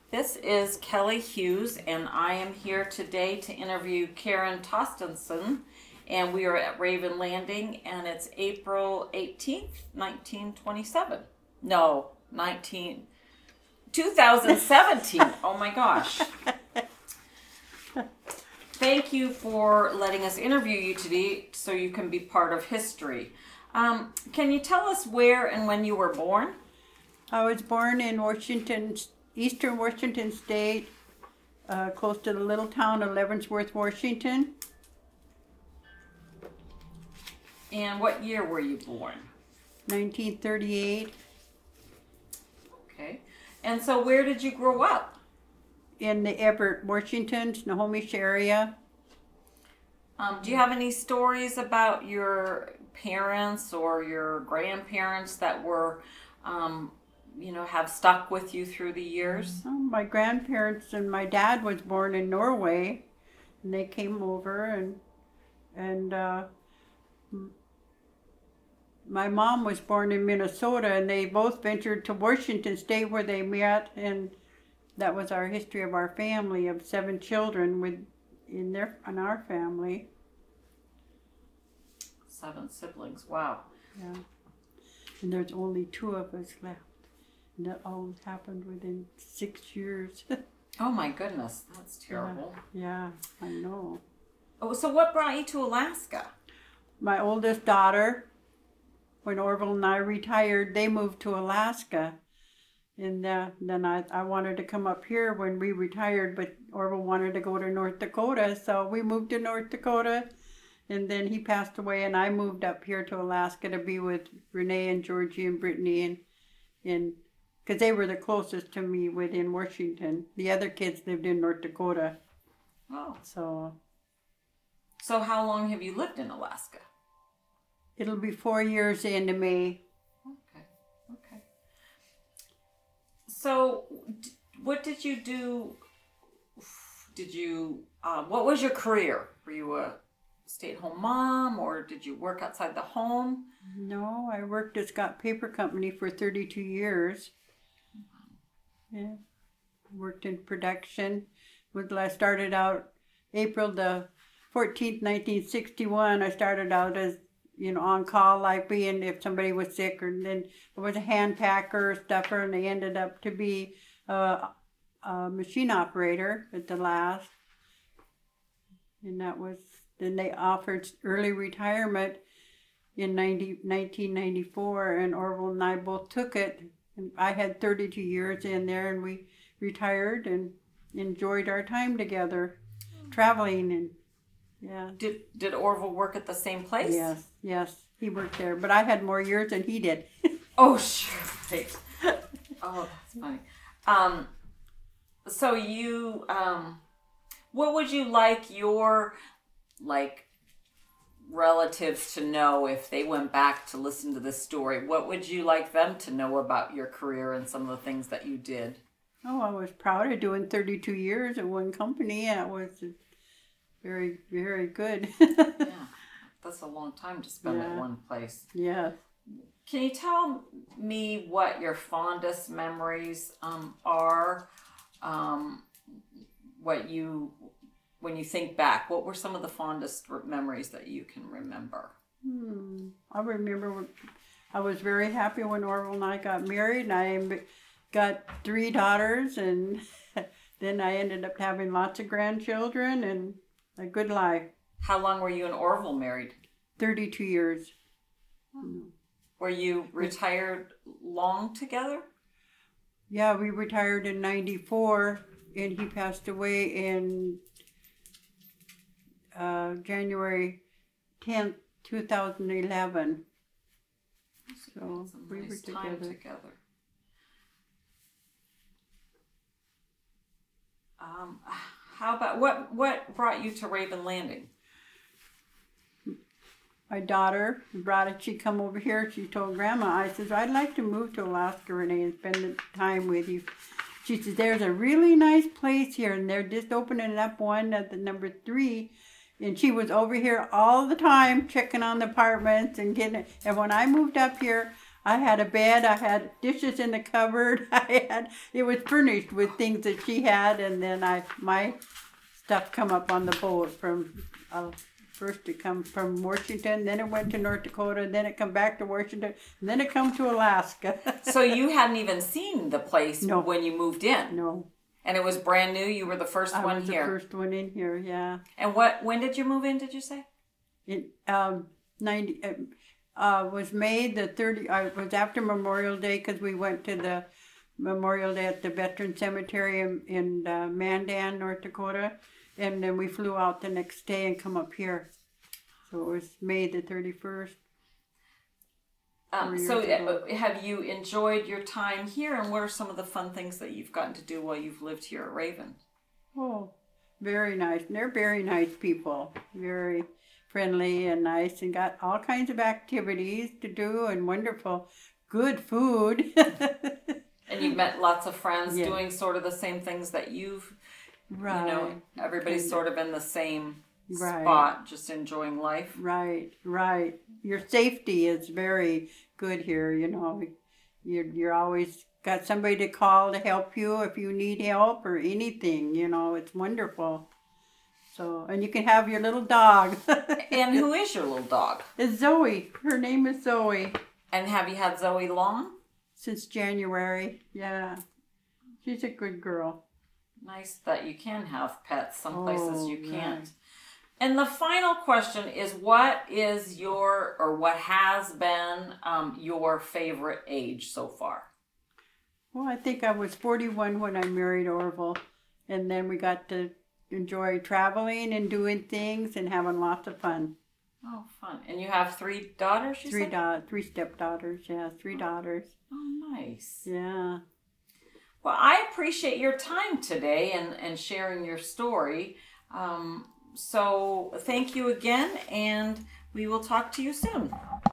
This is Kelly Hughes, and I am here today to interview Karen Tostenson, and we are at Raven Landing, and it's April 18th, 1927. No, 2017. Oh my gosh. Thank you for letting us interview you today so you can be part of history. Can you tell us where and when you were born? I was born in eastern Washington State, close to the little town of Leavenworth, Washington. And what year were you born? 1938. Okay. And so where did you grow up? In the Everett, Washington, Snohomish area. Do you have any stories about your parents or your grandparents that were, have stuck with you through the years? Oh, my grandparents and my dad was born in Norway, and they came over, and my mom was born in Minnesota, and they both ventured to Washington State where they met, and that was our history of our family of 7 children in our family. 7 siblings. Wow. Yeah. And there's only 2 of us left. And that all happened within 6 years. Oh my goodness, that's terrible. Yeah, I know. Oh, so what brought you to Alaska? My oldest daughter, when Orville and I retired, they moved to Alaska. And then I wanted to come up here when we retired, but Orville wanted to go to North Dakota, so we moved to North Dakota. And then he passed away, and I moved up here to Alaska to be with Renee and Georgie and Brittany, and because they were the closest to me within Washington. The other kids lived in North Dakota. Oh. So how long have you lived in Alaska? It'll be 4 years the end of May. Okay. So, what did you do? What was your career? Were you a stay-at-home mom, or did you work outside the home? No, I worked at Scott Paper Company for 32 years. Yeah, worked in production. I started out April the 14th, 1961. I started out as on call, like being if somebody was sick, or then I was a hand packer, stuffer, and I ended up to be a machine operator at the last. And then they offered early retirement in 1994, and Orville and I both took it. And I had 32 years in there, and we retired and enjoyed our time together, traveling and. Yeah. Did Orville work at the same place? Yes, he worked there, but I had more years than he did. Oh, sure. Right. Oh, that's funny. So you, what would you like your, relatives to know if they went back to listen to this story? What would you like them to know about your career and some of the things that you did? Oh, I was proud of doing 32 years at one company. It was very, very good. Yeah, that's a long time to spend at one place. Yeah. Can you tell me what your fondest memories are? When you think back, what were some of the fondest memories that you can remember? I remember I was very happy when Orville and I got married, and I got 3 daughters, and then I ended up having lots of grandchildren and a good life. How long were you and Orville married? 32 years. Were you retired long together? Yeah, we retired in 94, and he passed away in January 10th, 2011. So we were together. How about what brought you to Raven Landing? My daughter brought it. She come over here. She told Grandma, I says, I'd like to move to Alaska, Renee, and spend the time with you. She says, there's a really nice place here, and they're just opening up one at the number 3. And she was over here all the time checking on the apartments and getting it. And when I moved up here, I had a bed. I had dishes in the cupboard. It was furnished with things that she had, and then my stuff come up on the boat from first it come from Washington, then it went to North Dakota, then it come back to Washington, and then it come to Alaska. So you hadn't even seen the place No. when you moved in? No, And it was brand new? You were the first I one was here? the first one in here. Yeah, And when did you move in, did you say? it 90 was made the 30. It was after Memorial Day because we went to the Memorial Day at the Veteran Cemetery in Mandan, North Dakota, and then we flew out the next day and come up here. So it was May the 31st. So 4 years ago. have you enjoyed your time here, and what are some of the fun things that you've gotten to do while you've lived here at Raven? Oh, very nice. They're very nice people. Very friendly and nice, and got all kinds of activities to do and wonderful, good food. And you've met lots of friends Yeah. doing sort of the same things that you've, Right. you know, everybody's sort of in the same Right. spot, just enjoying life. Right, right. Your safety is very good here. You know, you're always got somebody to call to help you if you need help or anything. You know, it's wonderful. So, and you can have your little dog. And who is your little dog? It's Zoe. Her name is Zoe. And have you had Zoe long? Since January. Yeah, she's a good girl. Nice that you can have pets. Some places you right. can't. And the final question is, what is your, or what has been your favorite age so far? Well, I think I was 41 when I married Orville, and then we got to enjoy traveling and doing things and having lots of fun. Oh, fun. And you have 3 daughters, you said? Three stepdaughters. Yeah, 3 daughters. Oh, nice. Yeah. Well, I appreciate your time today and sharing your story. So thank you again, and we will talk to you soon.